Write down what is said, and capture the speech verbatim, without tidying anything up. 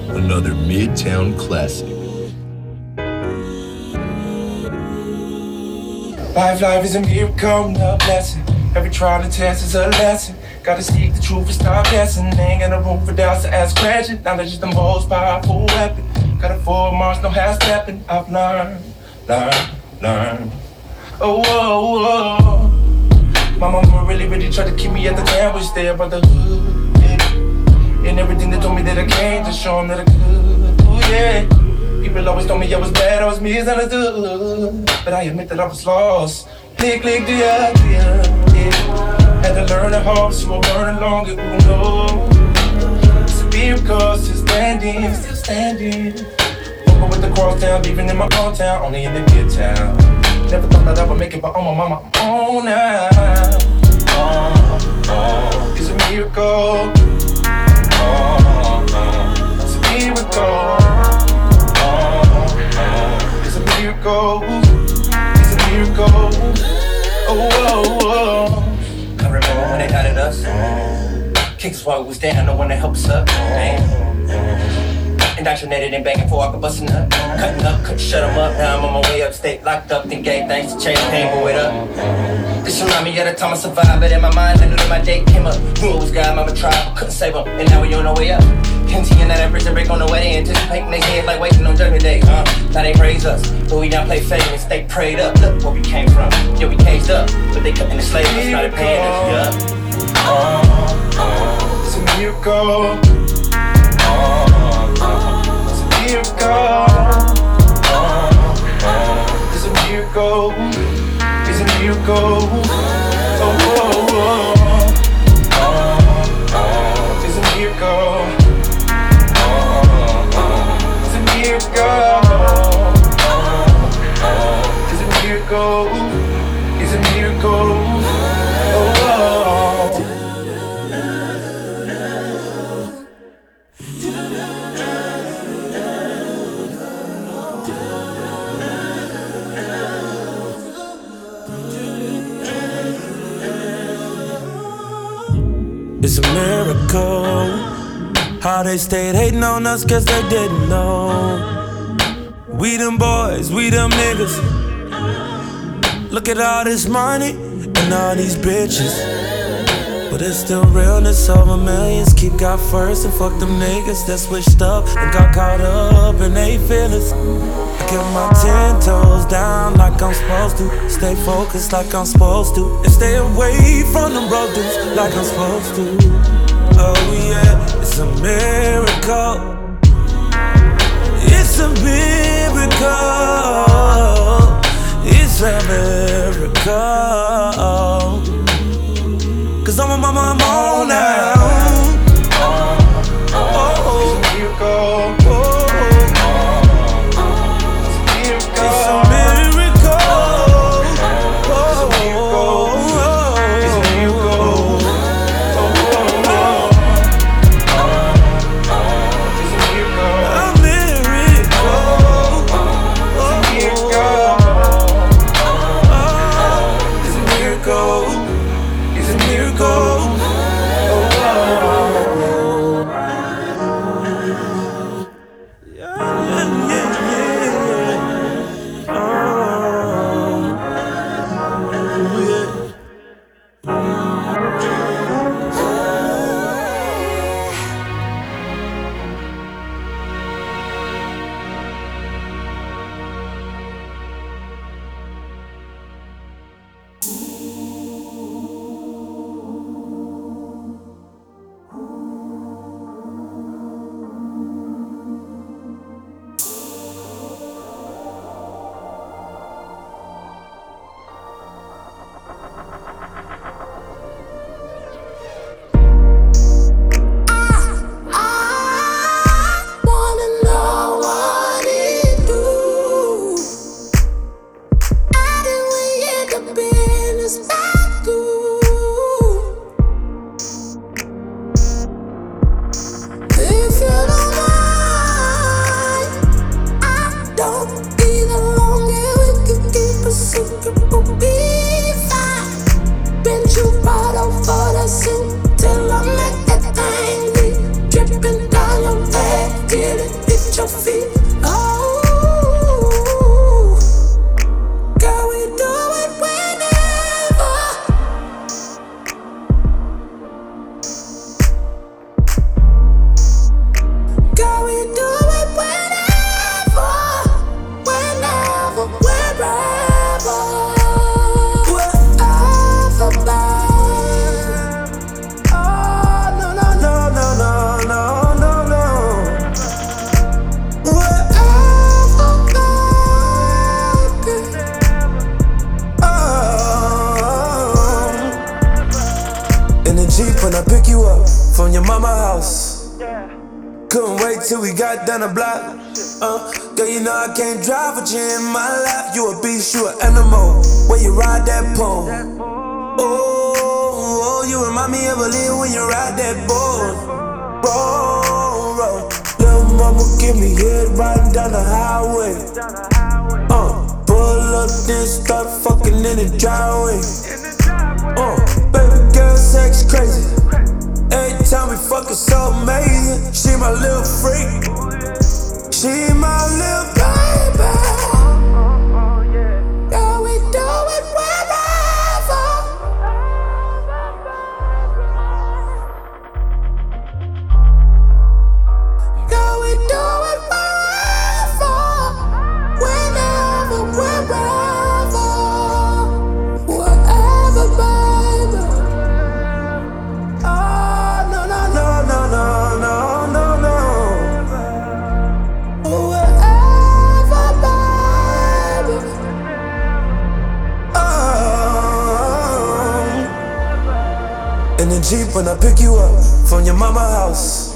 Another Midtown classic. Life, life is a miracle, no blessing. Every trial and test is a lesson. Gotta seek the truth and stop guessing. Ain't got no room for doubts to ask questions. Knowledge is the most powerful weapon. Got a full march, no half stepping. I've learned, learned, learned. Oh, oh, oh. My mama really, really tried to keep me at the sandwich there, brotherhood, yeah. And everything they told me that I can't, just show them that I could, oh yeah. People always told me I was bad, I was misunderstood. But I admit that I was lost. Click, click, do ya, do ya, yeah. Had to learn the hard, so I'll learn along it, who knows? It's a miracle, still standing, still standing. Walking with the cross down, leaving in my own town, only in the good town. Never thought that I would make it, but on my mama, I'm on now. Oh, oh, it's a miracle. Oh, oh, it's a miracle. Miracle, it's a miracle. Oh, oh, oh. I remember when they doubted us. Kicks while we was down, no one to help us up. Damn. Indoctrinated and begging for I could bust a nut. Cutting up, couldn't shut them up. Now I'm on my way upstate, locked up. Then gave thanks to change pain, boy, it up. This remind me of the time I survived, but in my mind I knew that my day came up. Knew it was God, mama tried, but couldn't save him. And now we on our way up. Continuing that prison break on the way, they anticipating their head like waiting on judgment day. Uh, now they praise us, but we now play fake and stay prayed up. Look where we came from, yeah we caged up, but they couldn't enslave us, now they paying us, yeah. Oh, oh, it's a miracle. Oh, oh, it's a miracle. Oh, oh, it's a miracle. It's a miracle. Oh, oh, oh, oh, oh, it's a miracle. It's a miracle, it's a miracle, oh, oh. It's a miracle how they stayed hating on us cause they didn't know. We them boys, we them niggas. Look at all this money and all these bitches. But it's still realness over millions. Keep God first and fuck them niggas that switched up and got caught up in they feelings. I kept my ten toes down like I'm supposed to. Stay focused like I'm supposed to. And stay away from them road dudes like I'm supposed to. Oh yeah, it's a miracle. It's a miracle. It's a miracle. Cause I'm a mama, I'm on now. Oh, oh, oh. It's a miracle. Oh, oh, oh. It's a miracle. It's a miracle. Oh, it's a miracle. Jeep when I pick you up from your mama house. Couldn't wait till we got down the block. Uh, girl, you know I can't drive with you in my lap. You a beast, you an animal. When you ride that pole. Oh, oh, you remind me of a little when you ride that bull. Roll, roll. Little mama give me head riding down the highway. Uh, pull up then start fucking in the driveway. Uh, baby girl sex crazy. Every time we fuck it's so amazing. She my little freak. She my little baby. Yeah, we do it wherever. Yeah, we do it wherever. Whenever, wherever. Wherever, baby. Oh, no, no, no, no, no, no, no, no. Wherever, baby. Oh. In the Jeep when I pick you up from your mama house.